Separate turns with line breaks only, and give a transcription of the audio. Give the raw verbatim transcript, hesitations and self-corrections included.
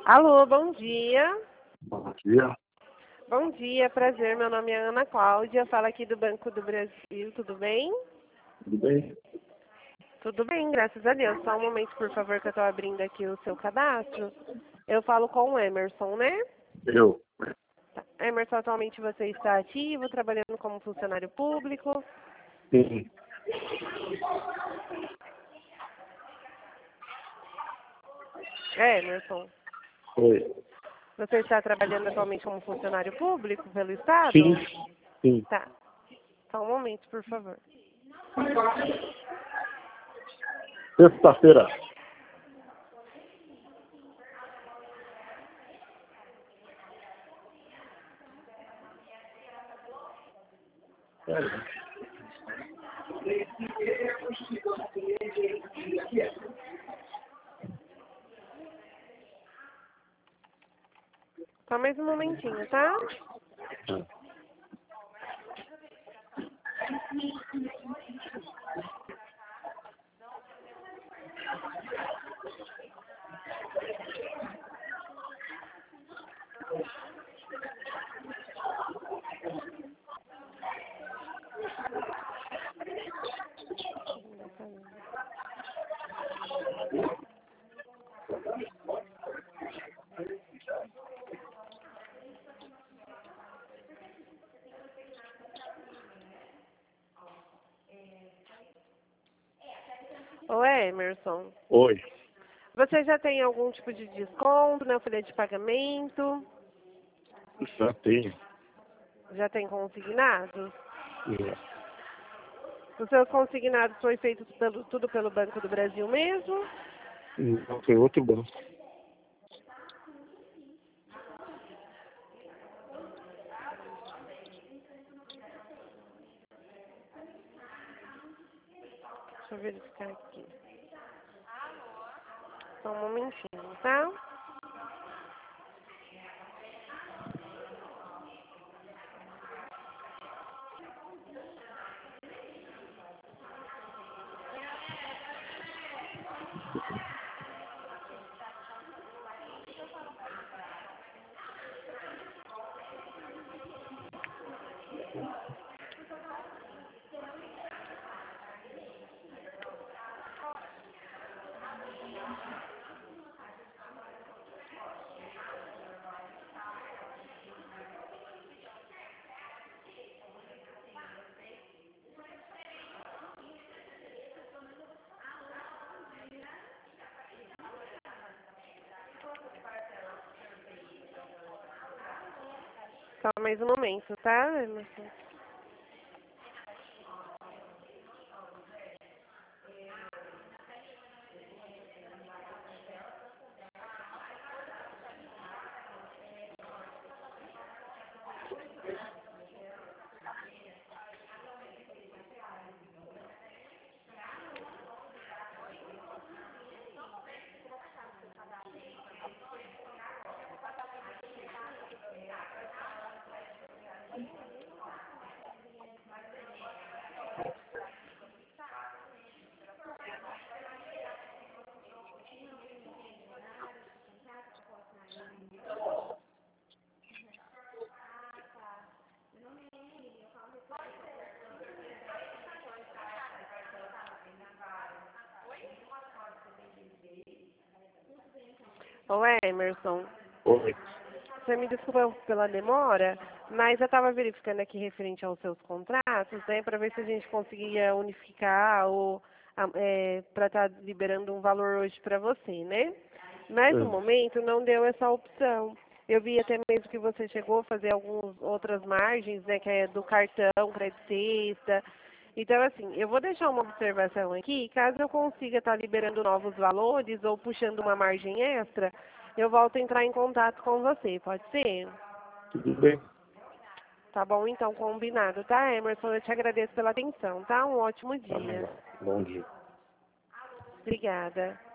Alô, bom dia.
Bom dia.
Bom dia, prazer. Meu nome é Ana Cláudia, falo aqui do Banco do Brasil, tudo bem?
Tudo bem?
Tudo bem, graças a Deus. Só um momento, por favor, que eu estou abrindo aqui o seu cadastro. Eu falo com o Emerson, né?
Eu.
Tá. Emerson, atualmente você está ativo, trabalhando como funcionário público?
Sim.
É, Emerson.
Oi.
Você está trabalhando atualmente como funcionário público pelo Estado?
Sim. Sim.
Tá. Só um momento, por favor.
Sexta-feira.
Só mais um momentinho, tá? Ô, Emerson.
Oi.
Você já tem algum tipo de desconto na folha de pagamento?
Já tenho.
Já tem consignados?
É.
Os seus consignados foi feitos pelo, tudo pelo Banco do Brasil mesmo?
Não, foi outro banco.
Deixa eu verificar aqui. Só um momentinho, tá? Só mais um momento, tá, Emerson? Ô, Emerson.
Oi.
Você me desculpa pela demora, mas eu estava verificando aqui referente aos seus contratos, né, para ver se a gente conseguia unificar ou é, para estar liberando um valor hoje para você, né? Mas no
É.
momento não deu essa opção. Eu vi até mesmo que você chegou a fazer algumas outras margens, né, que é do cartão, crédito sexta. Então, assim, eu vou deixar uma observação aqui, caso eu consiga estar liberando novos valores ou puxando uma margem extra, eu volto a entrar em contato com você, pode ser?
Tudo bem?
Tá bom, então, combinado, tá, Emerson? Eu te agradeço pela atenção, tá? Um ótimo
Tá bom.
dia.
Bom dia.
Obrigada.